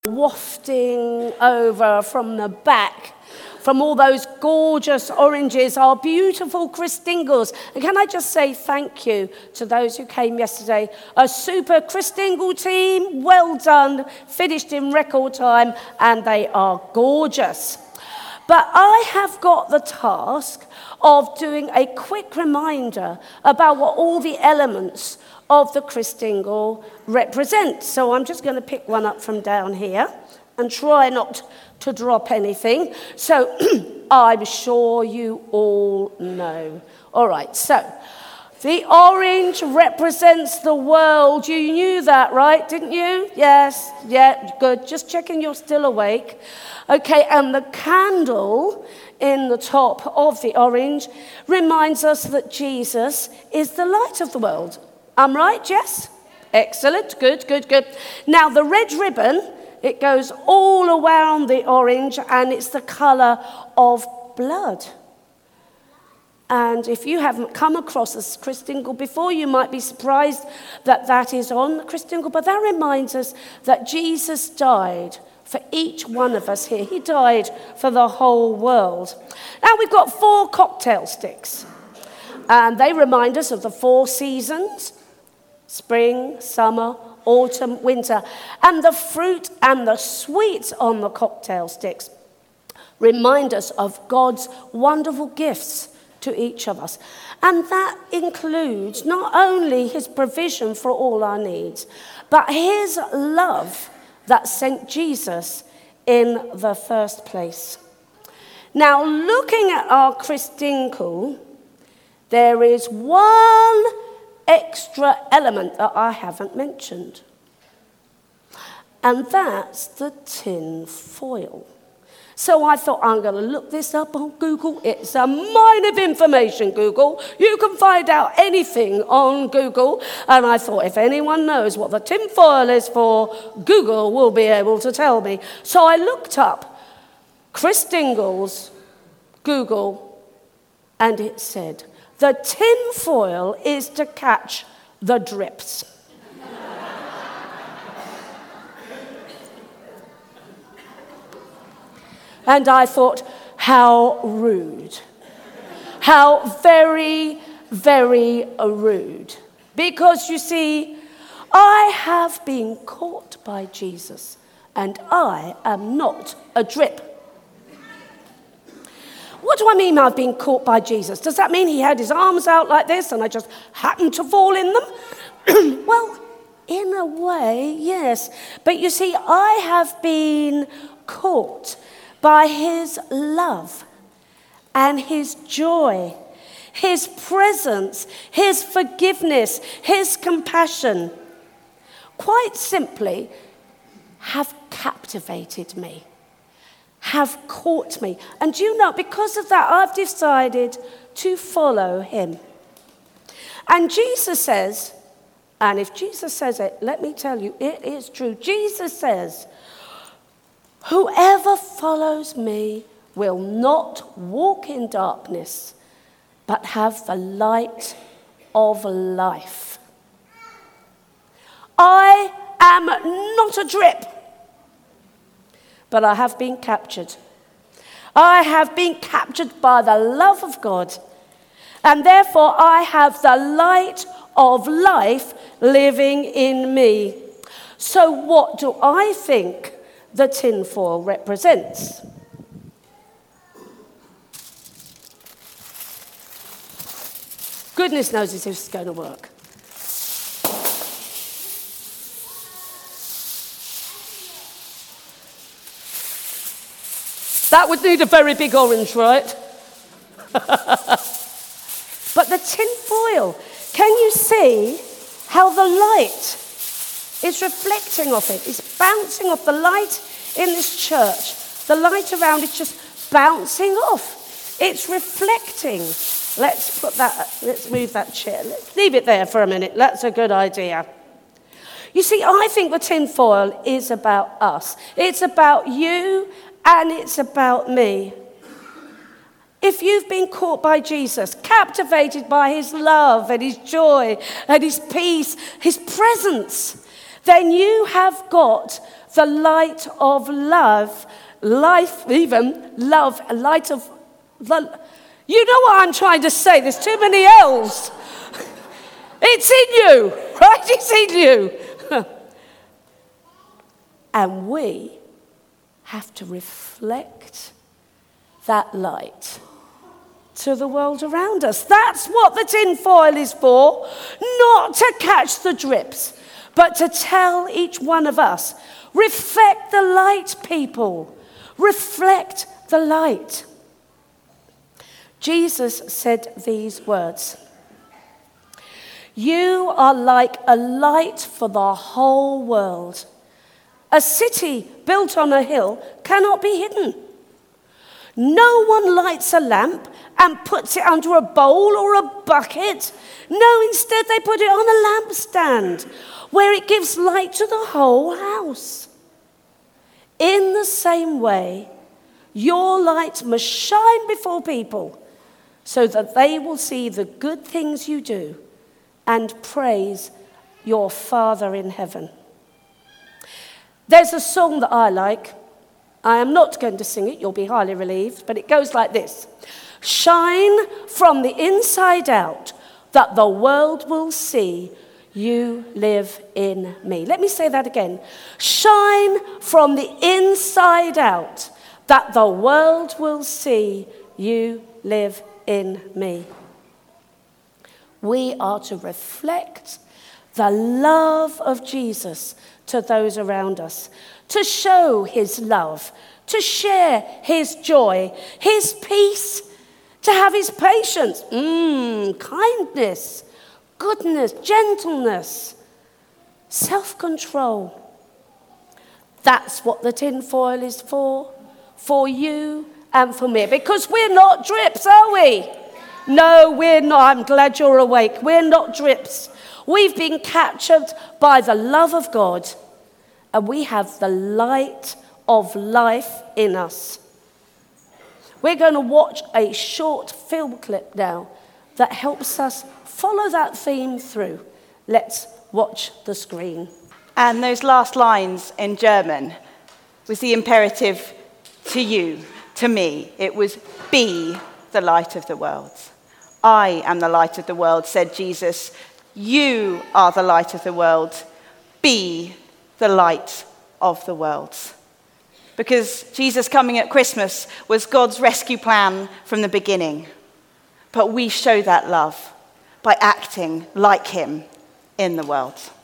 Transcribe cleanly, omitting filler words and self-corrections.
wafting over from the back, from all those gorgeous oranges, are beautiful Christingles. And can I just say thank you to those who came yesterday. A super Christingle team, well done, finished in record time, and they are gorgeous. But I have got the task of doing a quick reminder about what all the elements of the Christingle represent. So I'm just going to pick one up from down here and try not to drop anything. So I'm sure you all know. All right, so the orange represents the world. You knew that, right? Didn't you? Yes, yeah, good. Just checking you're still awake. Okay, and the candle in the top of the orange reminds us that Jesus is the light of the world. I'm right, Jess? Excellent, good. Now, the red ribbon, it goes all around the orange, and it's the colour of blood. And if you haven't come across a Christingle before, you might be surprised that that is on the Christingle, but that reminds us that Jesus died for each one of us here. He died for the whole world. Now, we've got 4 cocktail sticks, and they remind us of the 4 seasons: spring, summer, autumn, winter. And the fruit and the sweets on the cocktail sticks remind us of God's wonderful gifts to each of us. And that includes not only his provision for all our needs, but his love that sent Jesus in the first place. Now, looking at our Christingle, there is one extra element that I haven't mentioned, and that's the tin foil. So I thought, I'm going to look this up on Google. It's a mine of information, Google. You can find out anything on Google. And I thought, if anyone knows what the tin foil is for, Google will be able to tell me. So I looked up Christingles, Google, and it said, the tin foil is to catch the drips. And I thought, how rude. How very, very rude. Because you see, I have been caught by Jesus, and I am not a drip. What do I mean I've been caught by Jesus? Does that mean he had his arms out like this and I just happened to fall in them? Well, in a way, yes. But you see, I have been caught by his love and his joy, his presence, his forgiveness, his compassion, quite simply, have captivated me, have caught me. And you know, because of that, I've decided to follow him. And Jesus says, and if Jesus says it, let me tell you, it is true. Jesus says, whoever follows me will not walk in darkness, but have the light of life. I am not a drip, but I have been captured. I have been captured by the love of God, and therefore I have the light of life living in me. So what do I think the tinfoil represents? Goodness knows if this is going to work. That would need a very big orange, right? But the tinfoil, can you see how the light is reflecting off it? It's bouncing off the light in this church. The light around it's just bouncing off. It's reflecting. Let's move that chair. Let's leave it there for a minute. That's a good idea. You see, I think the tinfoil is about us. It's about you and it's about me. If you've been caught by Jesus, captivated by his love and his joy and his peace, his presence, then you have got the light of love, life, even love, light of the... You know what I'm trying to say? There's too many L's. It's in you, right? It's in you. And we have to reflect that light to the world around us. That's what the tin foil is for. Not to catch the drips, but to tell each one of us, reflect the light, people. Reflect the light. Jesus said these words. You are like a light for the whole world. A city built on a hill cannot be hidden. No one lights a lamp and puts it under a bowl or a bucket. No, instead they put it on a lampstand where it gives light to the whole house. In the same way, your light must shine before people so that they will see the good things you do and praise your Father in heaven. There's a song that I like. I am not going to sing it, you'll be highly relieved, but it goes like this. Shine from the inside out, that the world will see you live in me. Let me say that again. Shine from the inside out, that the world will see you live in me. We are to reflect the love of Jesus to those around us, to show his love, to share his joy, his peace, to have his patience, kindness, goodness, gentleness, self-control. That's what the tin foil is for you and for me. Because we're not drips, are we? No, we're not. I'm glad you're awake. We're not drips. We've been captured by the love of God, and we have the light of life in us. We're going to watch a short film clip now that helps us follow that theme through. Let's watch the screen. And those last lines in German was the imperative to you, to me. It was, be the light of the world. I am the light of the world, said Jesus. You are the light of the world. Be the light of the world. Because Jesus coming at Christmas was God's rescue plan from the beginning. But we show that love by acting like him in the world.